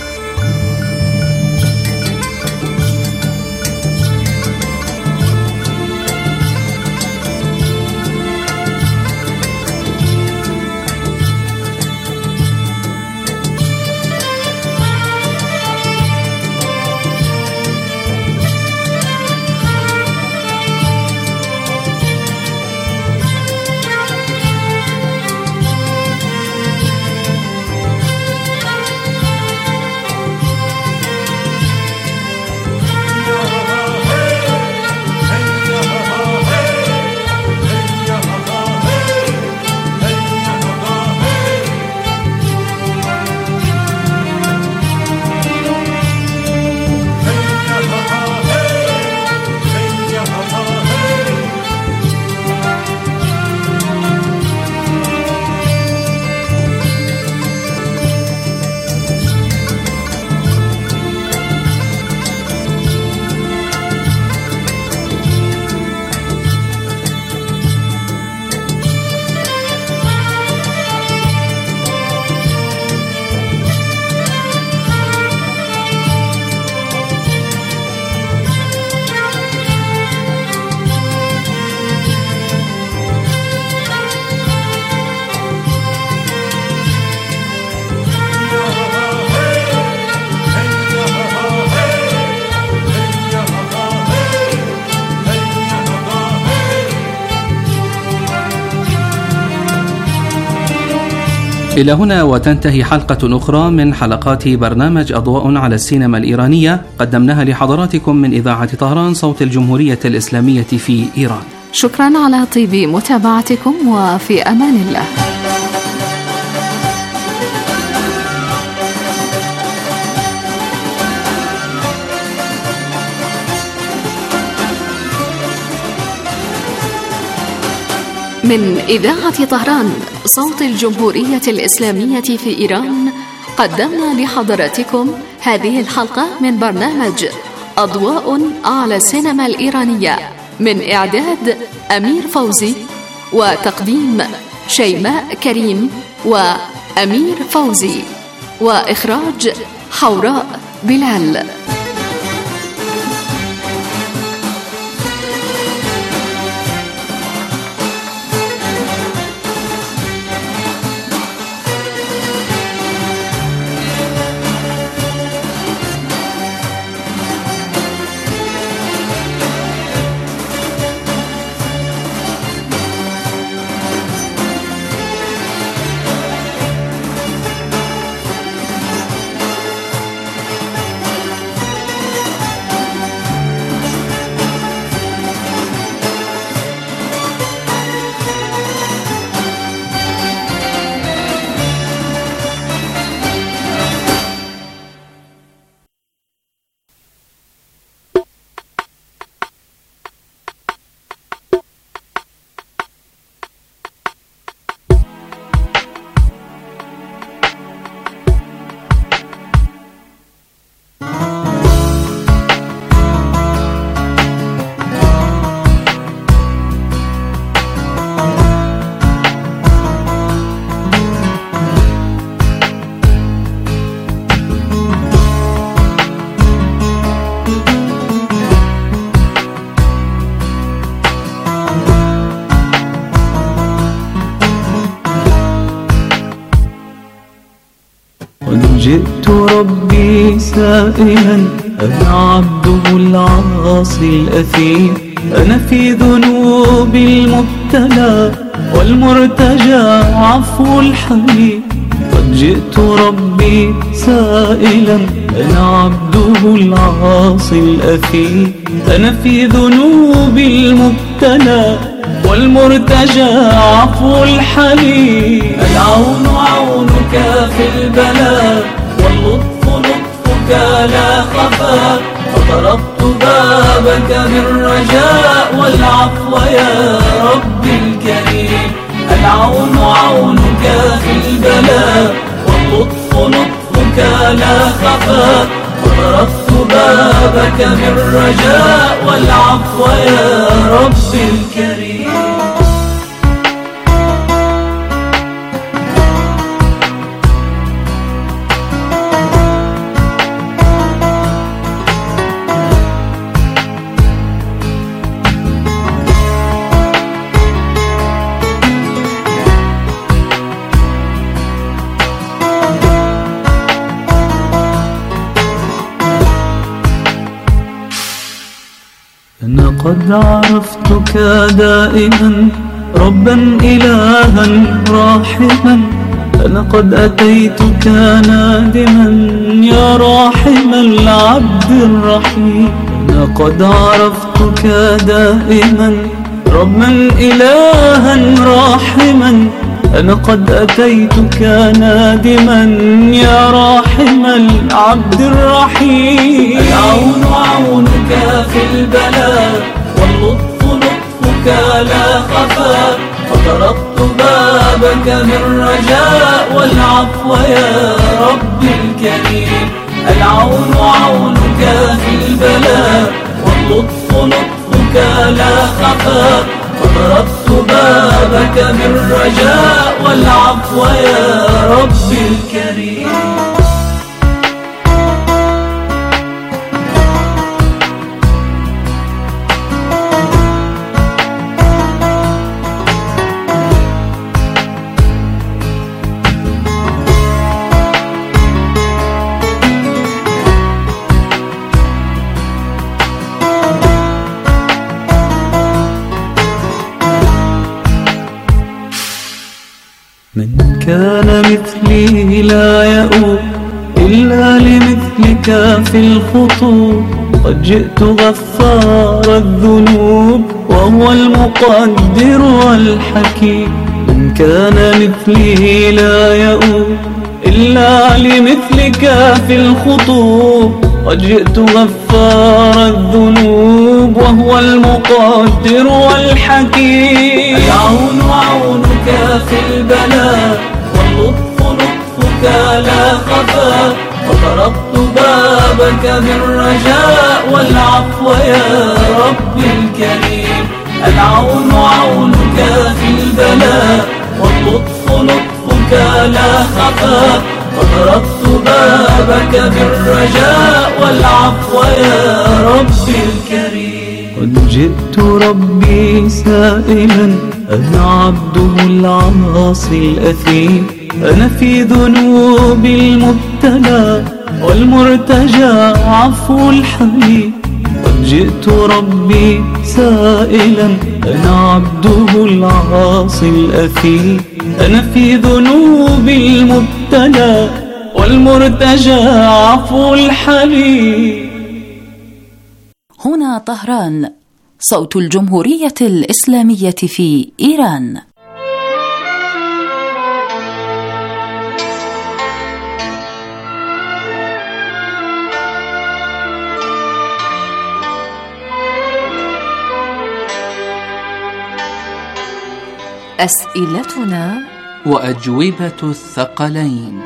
إلى هنا وتنتهي حلقة أخرى من حلقات برنامج أضواء على السينما الإيرانية، قدمناها لحضراتكم من إذاعة طهران صوت الجمهورية الإسلامية في إيران. شكرا على طيب متابعتكم، وفي أمان الله. من إذاعة طهران صوت الجمهورية الإسلامية في إيران، قدمنا لحضراتكم هذه الحلقة من برنامج أضواء على السينما الإيرانية، من إعداد أمير فوزي وتقديم شيماء كريم وأمير فوزي، وإخراج حوراء بلال. جئت ربي سائلا أنا عبده العاصي الأثيم أنا في ذنوبي المبتلى والمرتجى عفو الحليم قد جئت ربي سائلا أنا عبده العاصي الأثيم أنا في ذنوبي المبتلى والمرتجى عفو الحليم العون عونك في البلاء واللطف لطفك لا خفا فطرقت بابك بالرجاء والعفو يا ربي الكريم العون عونك في البلاء واللطف لطفك لا خفا فطرقت بابك بالرجاء والعفو يا ربي الكريم أنا قد عرفتك دائما ربا إلها راحما أنا قد أتيتك نادما يا راحم العبد الرحيم أنا قد عرفتك دائما ربا إلها راحما أنا قد أتيتك نادما يا راحم العبد الرحيم العون عونك في البلاء واللطف لطفك لا خفا فطرقت بابك بالرجاء والعفو يا ربي الكريم العون عونك في البلاء واللطف لطفك لا خفا فطرقت بابك بالرجاء والعفو يا ربي الكريم من كان مثلي لا يؤوب إلا لمثلك في الخطوب قد جئت غفار الذنوب وهو المقدر والحكيم من كان مثلي لا يؤوب إلا لمثلك في الخطوب قد جئت غفار الذنوب وهو المقدر والحكيم العون عونك في البلاء واللطف لطفك لا خفا فطرقت بابك بالرجاء والعفو يا ربي الكريم العون عونك في البلاء واللطف لطفك لا خفا فطرقت بابك بالرجاء والعفو يا ربي الكريم قد جئت ربي سائلا أنا عبده العاصي الأثيم أنا في ذنوبي المبتلى والمرتجى عفو الحليم قد جئت ربي سائلا أنا عبده العاصي الأثيم أنا في ذنوبي المبتلى والمرتجى عفو الحليم. هنا طهران، صوت الجمهورية الإسلامية في إيران. أسئلتنا وأجوبة الثقلين.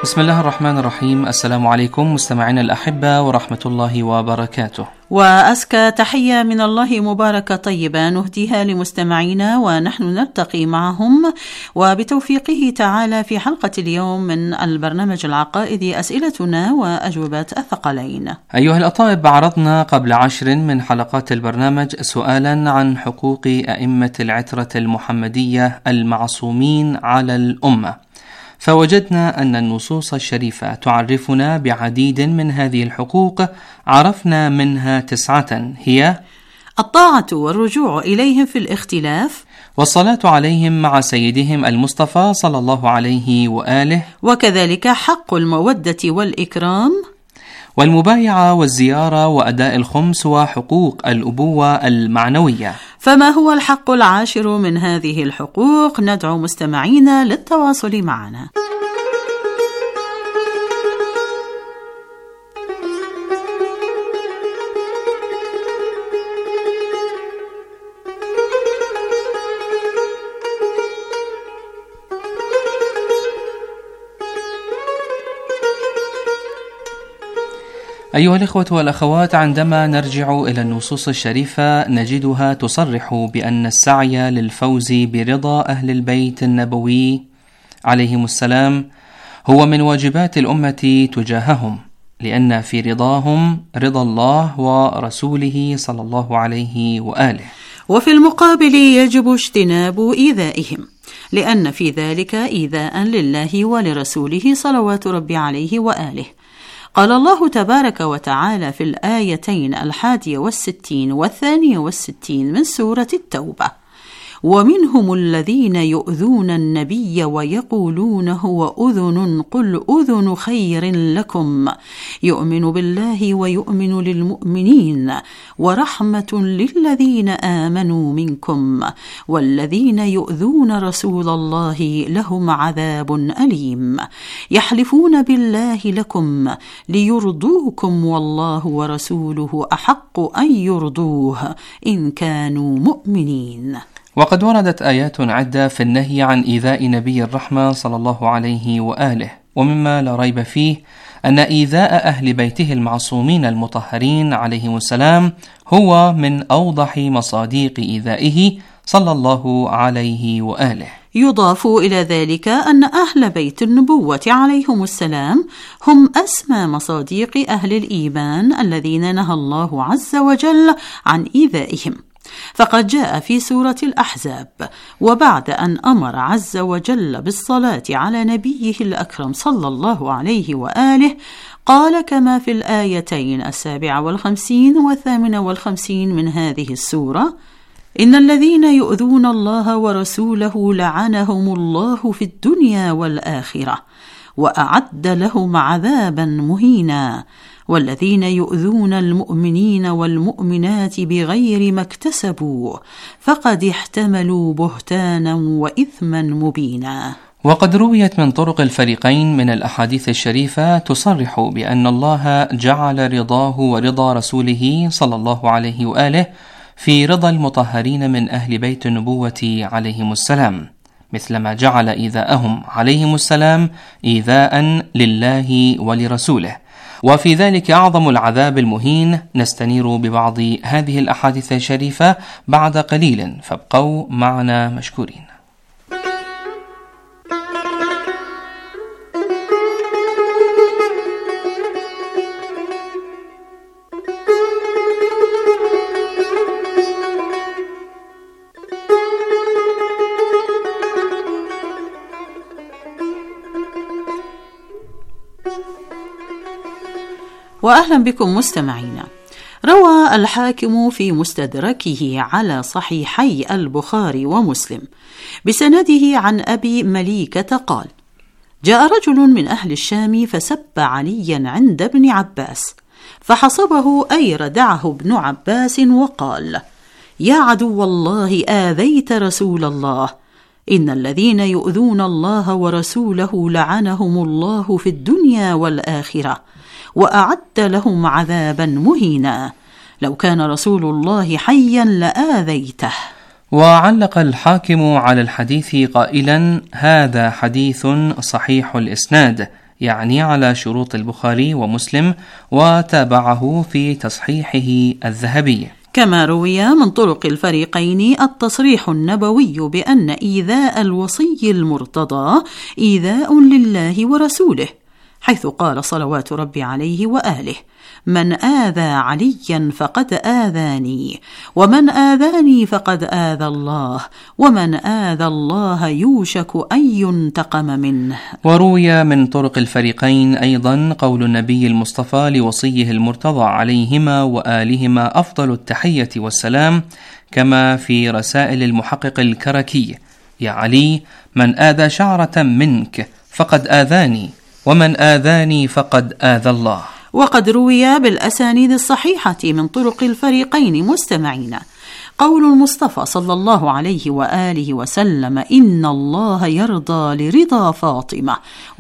بسم الله الرحمن الرحيم. السلام عليكم مستمعينا الأحبة ورحمة الله وبركاته، وأزكى تحية من الله مباركة طيبة نهديها لمستمعينا ونحن نلتقي معهم وبتوفيقه تعالى في حلقة اليوم من البرنامج العقائدي أسئلتنا وأجوبة الثقلين. أيها الأطائب، عرضنا قبل 10 من حلقات البرنامج سؤالا عن حقوق أئمة العترة المحمدية المعصومين على الأمة، فوجدنا أن النصوص الشريفة تعرفنا بعديد من هذه الحقوق، عرفنا منها 9 هي: الطاعة والرجوع إليهم في الاختلاف، والصلاة عليهم مع سيدهم المصطفى صلى الله عليه وآله، وكذلك حق المودة والإكرام، والمبايعة والزيارة وأداء الخمس، وحقوق الأبوة المعنوية. فما هو الحق العاشر من هذه الحقوق؟ ندعو مستمعينا للتواصل معنا. أيها الإخوة والأخوات، عندما نرجع إلى النصوص الشريفة نجدها تصرح بأن السعي للفوز برضا أهل البيت النبوي عليهم السلام هو من واجبات الأمة تجاههم، لأن في رضاهم رضا الله ورسوله صلى الله عليه وآله. وفي المقابل يجب اجتناب إيذائهم، لأن في ذلك إيذاء لله ولرسوله صلوات ربي عليه وآله. قال الله تبارك وتعالى في الآيتين 61 و62 من سورة التوبة: ومنهم الذين يؤذون النبي ويقولون هو أذن قل أذن خير لكم يؤمن بالله ويؤمن للمؤمنين ورحمة للذين آمنوا منكم والذين يؤذون رسول الله لهم عذاب أليم يحلفون بالله لكم ليرضوكم والله ورسوله أحق أن يرضوه إن كانوا مؤمنين. وقد وردت آيات عدة في النهي عن إيذاء نبي الرحمة صلى الله عليه وآله، ومما لا ريب فيه أن إيذاء أهل بيته المعصومين المطهرين عليهم السلام هو من أوضح مصادق إيذائه صلى الله عليه وآله. يضاف إلى ذلك أن أهل بيت النبوة عليهم السلام هم أسمى مصادق أهل الإيمان الذين نهى الله عز وجل عن إيذائهم، فقد جاء في سورة الأحزاب: وبعد أن أمر عز وجل بالصلاة على نبيه الأكرم صلى الله عليه وآله قال كما في الآيتين 57 و58 من هذه السورة: إن الذين يؤذون الله ورسوله لعنهم الله في الدنيا والآخرة وأعد لهم عذابا مهينا والذين يؤذون المؤمنين والمؤمنات بغير ما اكتسبوا فقد احتملوا بهتانا وإثما مبينا. وقد رويت من طرق الفريقين من الأحاديث الشريفة تصرح بأن الله جعل رضاه ورضا رسوله صلى الله عليه وآله في رضا المطهرين من أهل بيت النبوة عليهم السلام، مثلما جعل إيذاءهم عليهم السلام إيذاء لله ولرسوله، وفي ذلك أعظم العذاب المهين. نستنير ببعض هذه الأحاديث الشريفة بعد قليل، فابقوا معنا مشكورين. وأهلا بكم مستمعينا. روى الحاكم في مستدركه على صحيحي البخاري ومسلم بسنده عن أبي مليكة قال: جاء رجل من أهل الشام فسب عليا عند ابن عباس، فحصبه أي ردعه ابن عباس وقال: يا عدو الله آذيت رسول الله، إن الذين يؤذون الله ورسوله لعنهم الله في الدنيا والآخرة وأعد لهم عذابا مهينا، لو كان رسول الله حيا لآذيته. وعلق الحاكم على الحديث قائلا: هذا حديث صحيح الإسناد، يعني على شروط البخاري ومسلم، وتابعه في تصحيحه الذهبي. كما روي من طرق الفريقين التصريح النبوي بأن إيذاء الوصي المرتضى إيذاء لله ورسوله، حيث قال صلوات ربي عليه وآله: من آذى عليا فقد آذاني، ومن آذاني فقد آذى الله، ومن آذى الله يوشك أن ينتقم منه. وروي من طرق الفريقين أيضا قول النبي المصطفى لوصيه المرتضى عليهما وآلهما أفضل التحية والسلام، كما في رسائل المحقق الكركي: يا علي، من آذى شعرة منك فقد آذاني، ومن آذاني فقد آذى الله. وقد روي بالأسانيد الصحيحة من طرق الفريقين مستمعين قول المصطفى صلى الله عليه وآله وسلم: إن الله يرضى لرضا فاطمة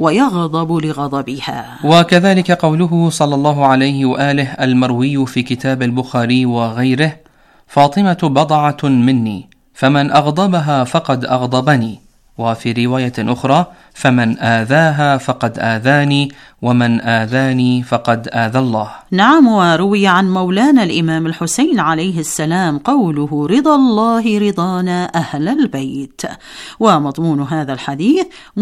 ويغضب لغضبها. وكذلك قوله صلى الله عليه وآله المروي في كتاب البخاري وغيره: فاطمة بضعة مني، فمن أغضبها فقد أغضبني. وفي رواية أخرى: فمن آذاها فقد آذاني، ومن آذاني فقد آذى الله. نعم، وروي عن مولانا الإمام الحسين عليه السلام قوله: رضا الله رضانا أهل البيت. ومضمون هذا الحديث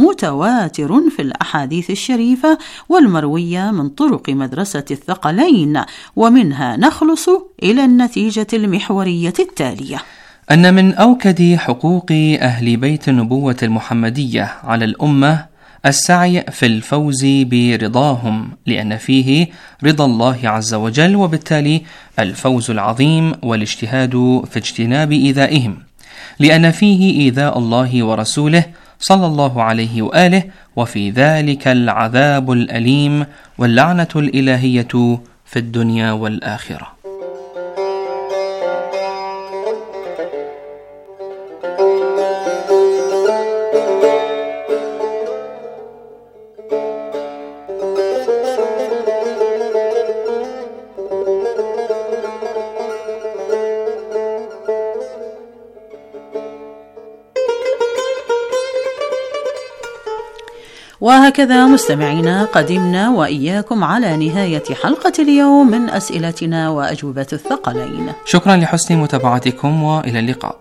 متواتر في الأحاديث الشريفة والمروية من طرق مدرسة الثقلين، ومنها نخلص إلى النتيجة المحورية التالية: أن من أوكد حقوق أهل بيت النبوة المحمدية على الأمة السعي في الفوز برضاهم، لأن فيه رضا الله عز وجل، وبالتالي الفوز العظيم والاجتهاد في اجتناب إيذائهم، لأن فيه إيذاء الله ورسوله صلى الله عليه وآله، وفي ذلك العذاب الأليم واللعنة الإلهية في الدنيا والآخرة. وهكذا مستمعينا قدمنا وإياكم على نهاية حلقة اليوم من أسئلتنا وأجوبة الثقلين. شكرا لحسن متابعتكم، وإلى اللقاء.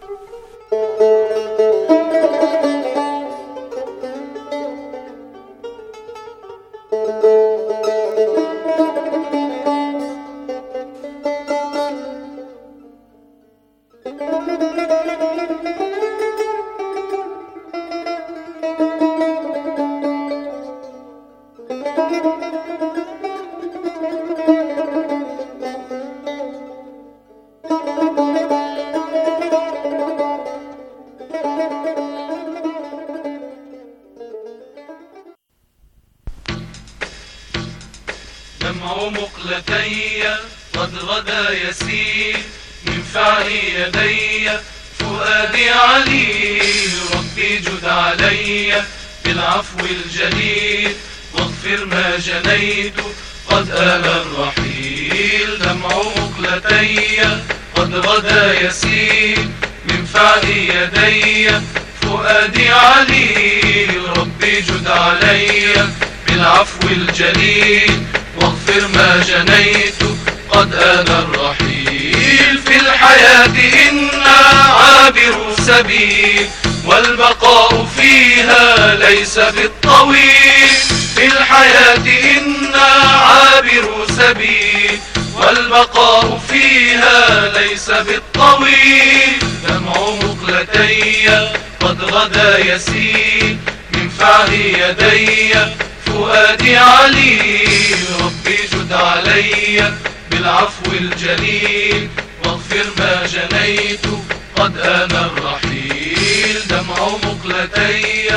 دمع مقلتي قد غدا يسيل من فعل يدي فؤادي عليل، ربي جد علي بالعفو الجليل واغفر ما جنيت قد آل الرحيل. دمع مقلتي قد غدا يسيل من فعل يدي فؤادي عليل، ربي جد علي بالعفو الجليل واغفر ما جنيت قد آن الرحيل. في الحياة إنا عابر سبيل والبقاء فيها ليس بالطويل. في الحياة إنا عابر سبيل والبقاء فيها ليس بالطويل. دمع مقلتي قد غدا يسيل من فعل يدي فؤادي عليل، ربي جد علي بالعفو الجليل واغفر ما جنيت قد آن الرحيل. دمع مقلتي